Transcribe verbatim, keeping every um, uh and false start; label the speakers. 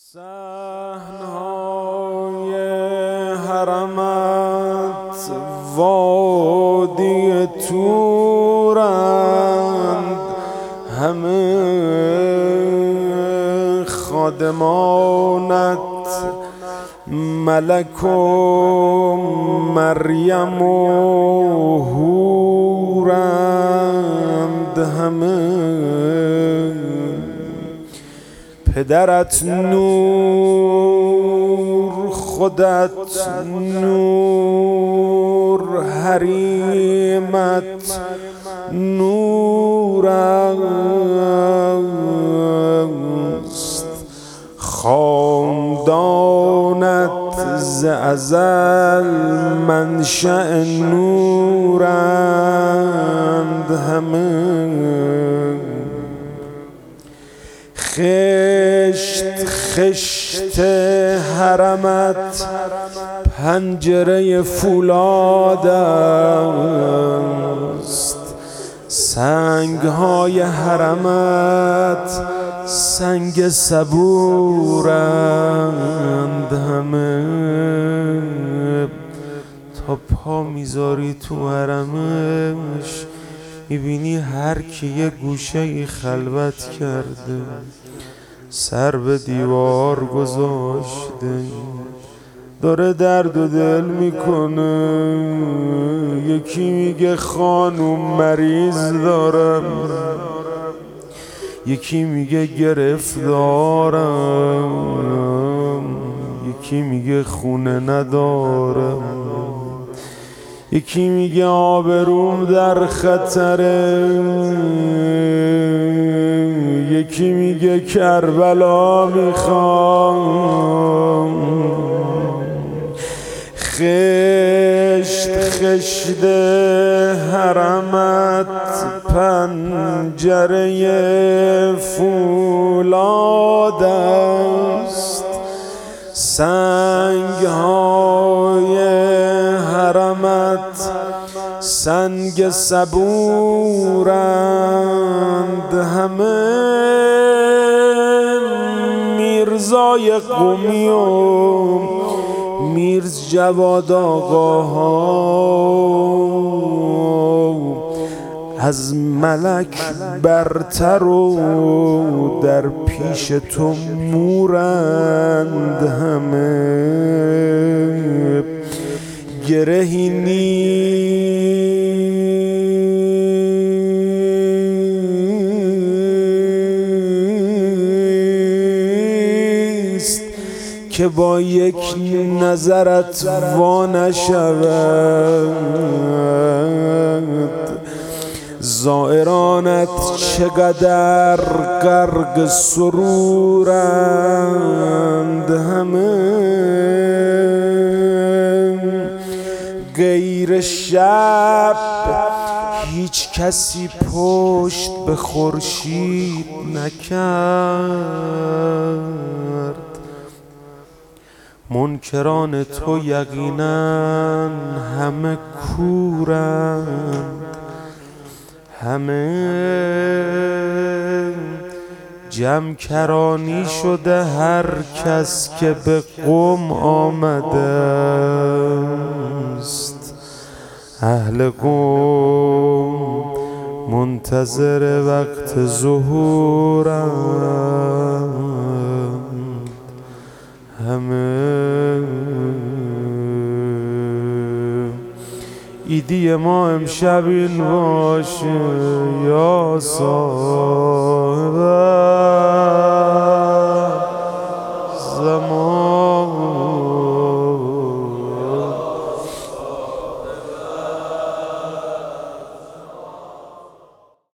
Speaker 1: صحن‌های حرمت وادی تورند، همه خادمانت ملک و مریم و حورند، همه پدرت نور خودت نور، حریمت نور است، خاندانت ز ازل منشأ نورند، همه خشت خشت حرمت پنجره فولاد است، سنگ‌های حرمت سنگ صبورند، همه تا پا میذاری تو حرمش میبینی هر کی یه گوشه خلوت کرده، سر به دیوار گذاشته، داره درد و دل میکنه. یکی میگه خانوم مریض دارم، یکی میگه گرفتارم، یکی میگه خونه ندارم، یکی میگه آبروم در خطره، یکی میگه کربلا میخوام. خشت خشت حرمت پنجره فولاد است، سنگ‌های حرمت سنگ صبورند، همه میرزای قمی و میرز جواد آقاها از ملک برتر و در پیش تو مورند، همه گرهی نیست که با یک نظرت وا نشود، زائرانت چقدر غرق سرورند، همه غیر شب هیچ کسی پشت به خورشید نکرد، منکران تو یقینا همه کورند، همه جمع کرانی شده هر کس که به قم آمده است، اهل قم منتظر وقت ظهورند، همه ایدی ما امشب این باشه یا صاحب